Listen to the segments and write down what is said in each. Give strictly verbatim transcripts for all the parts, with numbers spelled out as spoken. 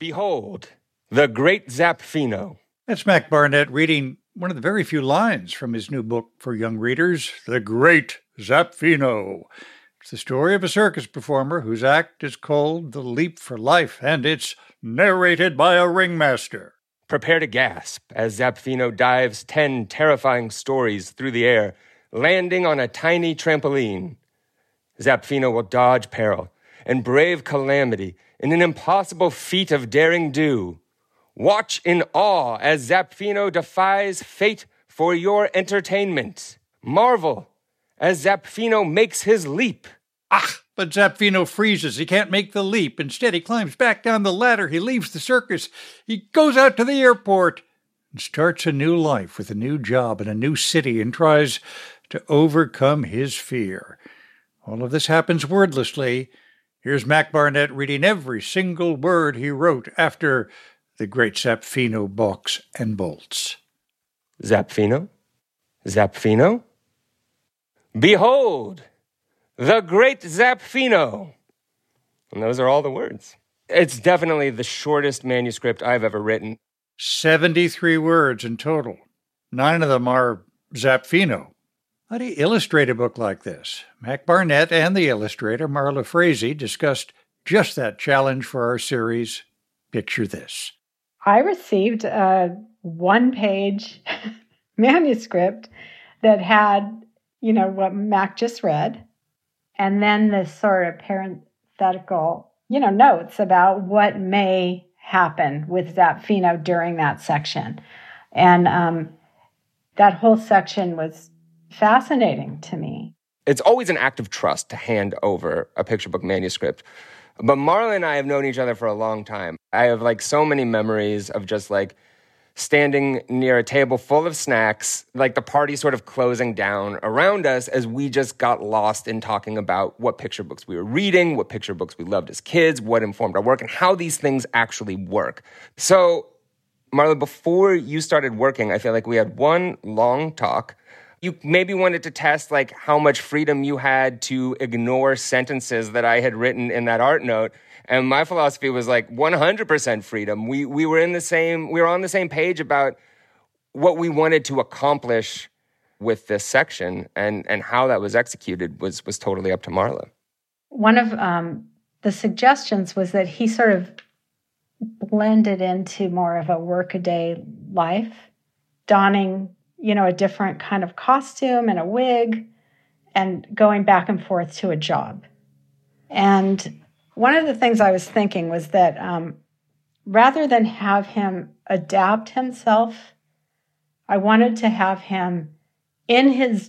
Behold, the great Zapfino. That's Mac Barnett reading one of the very few lines from his new book for young readers, The Great Zapfino. It's the story of a circus performer whose act is called The Leap for Life, and it's narrated by a ringmaster. Prepare to gasp as Zapfino dives ten terrifying stories through the air, landing on a tiny trampoline. Zapfino will dodge peril and brave calamity in an impossible feat of daring do. Watch in awe as Zapfino defies fate for your entertainment. Marvel as Zapfino makes his leap. Ah, but Zapfino freezes. He can't make the leap. Instead, he climbs back down the ladder. He leaves the circus. He goes out to the airport and starts a new life with a new job in a new city and tries to overcome his fear. All of this happens wordlessly. Here's Mac Barnett reading every single word he wrote after The Great Zapfino Balks and Bolts. Zapfino? Zapfino? Behold, the great Zapfino. And those are all the words. It's definitely the shortest manuscript I've ever written. seventy-three words in total. Nine of them are Zapfino. How do you illustrate a book like this? Mac Barnett and the illustrator, Marla Frazee, discussed just that challenge for our series, Picture This. I received a one-page manuscript that had, you know, what Mac just read, and then this sort of parenthetical, you know, notes about what may happen with Zapfino during that section. And um, that whole section was fascinating to me. It's always an act of trust to hand over a picture book manuscript. But Marla and I have known each other for a long time. I have like so many memories of just like standing near a table full of snacks, like the party sort of closing down around us as we just got lost in talking about what picture books we were reading, what picture books we loved as kids, what informed our work, and how these things actually work. So, Marla, before you started working, I feel like we had one long talk. You maybe wanted to test like how much freedom you had to ignore sentences that I had written in that art note. And my philosophy was like one hundred percent freedom. We we were in the same, we were on the same page about what we wanted to accomplish with this section, and, and how that was executed was, was totally up to Marla. One of um, the suggestions was that he sort of blended into more of a workaday life, donning, you know, a different kind of costume and a wig and going back and forth to a job. And one of the things I was thinking was that um, rather than have him adapt himself, I wanted to have him in his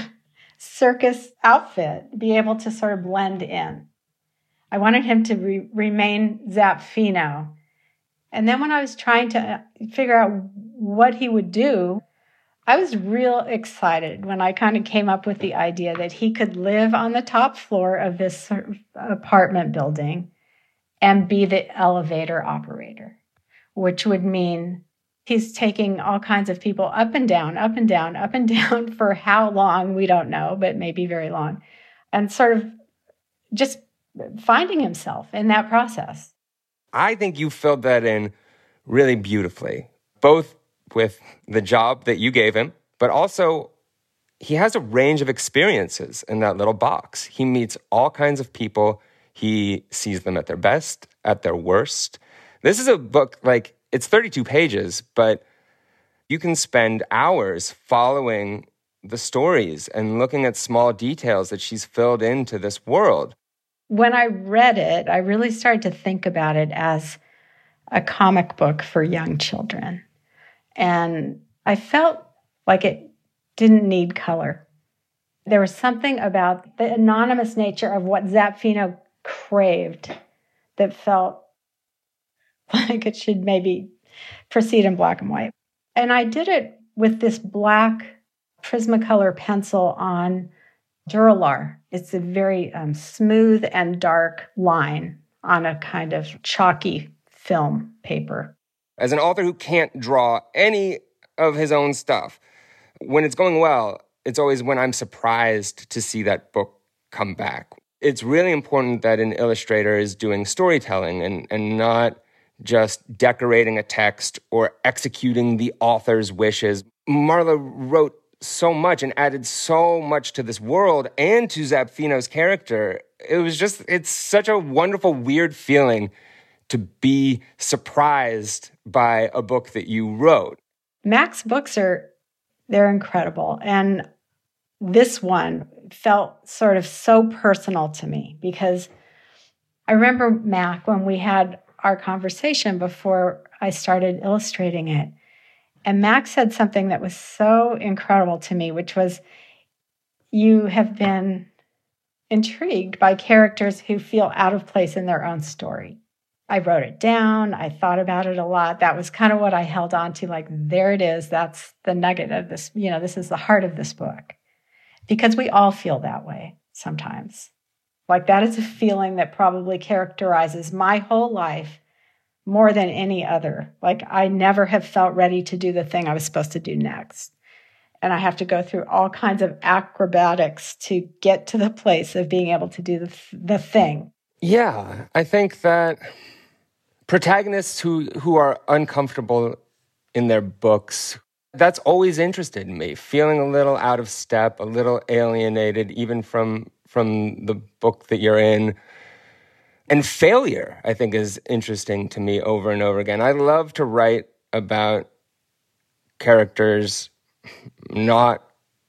circus outfit be able to sort of blend in. I wanted him to re- remain Zapfino. And then when I was trying to figure out what he would do, I was real excited when I kind of came up with the idea that he could live on the top floor of this apartment building and be the elevator operator, which would mean he's taking all kinds of people up and down, up and down, up and down for how long, we don't know, but maybe very long, and sort of just finding himself in that process. I think you filled that in really beautifully, both with the job that you gave him, but also he has a range of experiences in that little box. He meets all kinds of people. He sees them at their best, at their worst. This is a book, like, it's thirty-two pages, but you can spend hours following the stories and looking at small details that she's filled into this world. When I read it, I really started to think about it as a comic book for young children. And I felt like it didn't need color. There was something about the anonymous nature of what Zapfino craved that felt like it should maybe proceed in black and white. And I did it with this black Prismacolor pencil on Duralar. It's a very um, smooth and dark line on a kind of chalky film paper. As an author who can't draw any of his own stuff, when it's going well, it's always when I'm surprised to see that book come back. It's really important that an illustrator is doing storytelling and, and not just decorating a text or executing the author's wishes. Marla wrote so much and added so much to this world and to Zapfino's character. It was just, it's such a wonderful, weird feeling to be surprised by a book that you wrote. Mac's books are, they're incredible. And this one felt sort of so personal to me because I remember Mac when we had our conversation before I started illustrating it. And Mac said something that was so incredible to me, which was, you have been intrigued by characters who feel out of place in their own story. I wrote it down. I thought about it a lot. That was kind of what I held on to. Like, there it is. That's the nugget of this. You know, this is the heart of this book. Because we all feel that way sometimes. Like, that is a feeling that probably characterizes my whole life more than any other. Like, I never have felt ready to do the thing I was supposed to do next. And I have to go through all kinds of acrobatics to get to the place of being able to do the, the thing. Yeah, I think that protagonists who, who are uncomfortable in their books, that's always interested in me, feeling a little out of step, a little alienated, even from, from the book that you're in. And failure, I think, is interesting to me over and over again. I love to write about characters not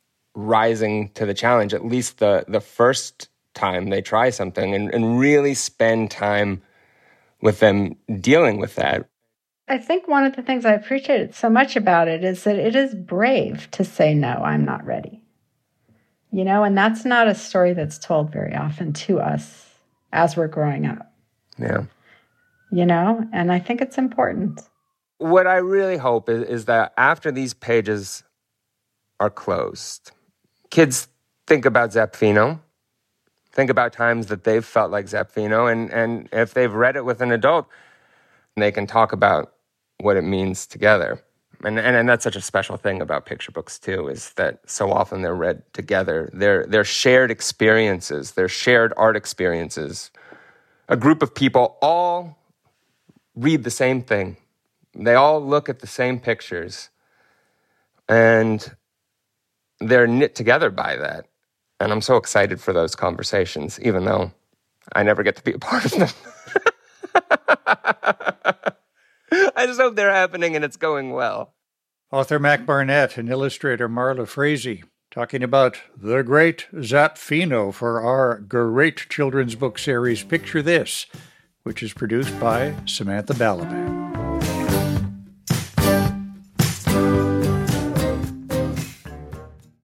rising to the challenge, at least the, the first time they try something, and, and really spend time with them dealing with that. I think one of the things I appreciated so much about it is that it is brave to say, no, I'm not ready. You know, and that's not a story that's told very often to us as we're growing up. Yeah. You know, and I think it's important. What I really hope is, is that after these pages are closed, kids think about Zapfino, think about times that they've felt like Zapfino, and, and if they've read it with an adult, they can talk about what it means together. And, and and that's such a special thing about picture books, too, is that so often they're read together. They're, they're shared experiences. They're shared art experiences. A group of people all read the same thing. They all look at the same pictures. And they're knit together by that. And I'm so excited for those conversations, even though I never get to be a part of them. I just hope they're happening and it's going well. Author Mac Barnett and illustrator Marla Frazee talking about the great Zapfino for our great children's book series, Picture This, which is produced by Samantha Balaban.